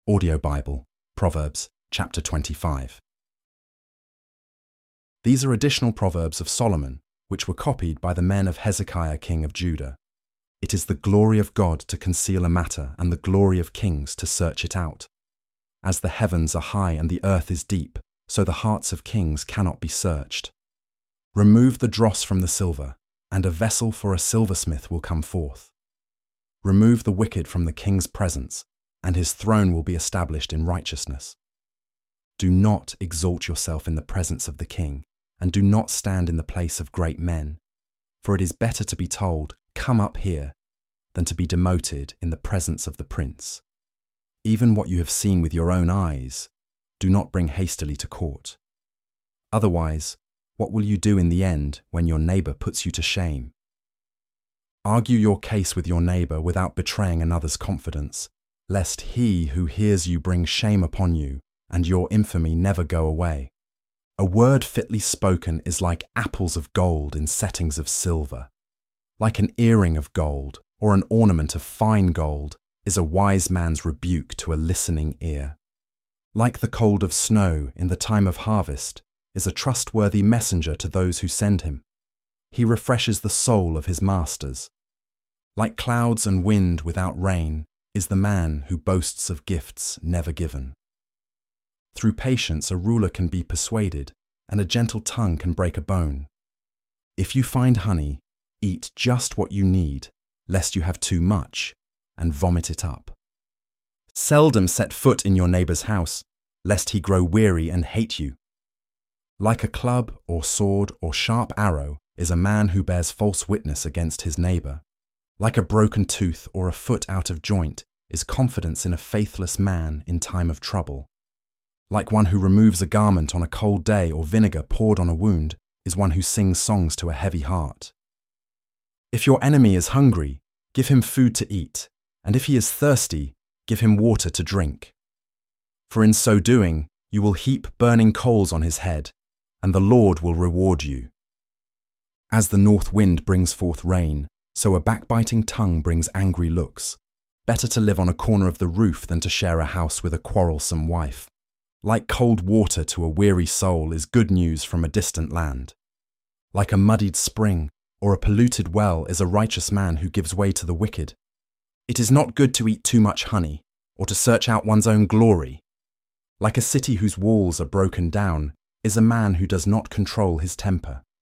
Audio Bible, Proverbs, chapter 25. These are additional Proverbs of Solomon, which were copied by the men of Hezekiah king of Judah. It is the glory of God to conceal a matter, and the glory of kings to search it out. As the heavens are high and the earth is deep, so the hearts of kings cannot be searched. Remove the dross from the silver, and a vessel for a silversmith will come forth. Remove the wicked from the king's presence, and his throne will be established in righteousness. Do not exalt yourself in the presence of the king, and do not stand in the place of great men, for it is better to be told, "Come up here," than to be demoted in the presence of the prince. Even what you have seen with your own eyes, do not bring hastily to court. Otherwise, what will you do in the end when your neighbor puts you to shame? Argue your case with your neighbor without betraying another's confidence, lest he who hears you bring shame upon you, and your infamy never go away. A word fitly spoken is like apples of gold in settings of silver. Like an earring of gold, or an ornament of fine gold, is a wise man's rebuke to a listening ear. Like the cold of snow in the time of harvest, is a trustworthy messenger to those who send him. He refreshes the soul of his masters. Like clouds and wind without rain, is the man who boasts of gifts never given. Through patience a ruler can be persuaded, and a gentle tongue can break a bone. If you find honey, eat just what you need, lest you have too much, and vomit it up. Seldom set foot in your neighbor's house, lest he grow weary and hate you. Like a club or sword or sharp arrow is a man who bears false witness against his neighbor. Like a broken tooth or a foot out of joint is confidence in a faithless man in time of trouble. Like one who removes a garment on a cold day or vinegar poured on a wound is one who sings songs to a heavy heart. If your enemy is hungry, give him food to eat, and if he is thirsty, give him water to drink. For in so doing, you will heap burning coals on his head, and the Lord will reward you. As the north wind brings forth rain, so a backbiting tongue brings angry looks. Better to live on a corner of the roof than to share a house with a quarrelsome wife. Like cold water to a weary soul is good news from a distant land. Like a muddied spring or a polluted well is a righteous man who gives way to the wicked. It is not good to eat too much honey or to search out one's own glory. Like a city whose walls are broken down is a man who does not control his temper.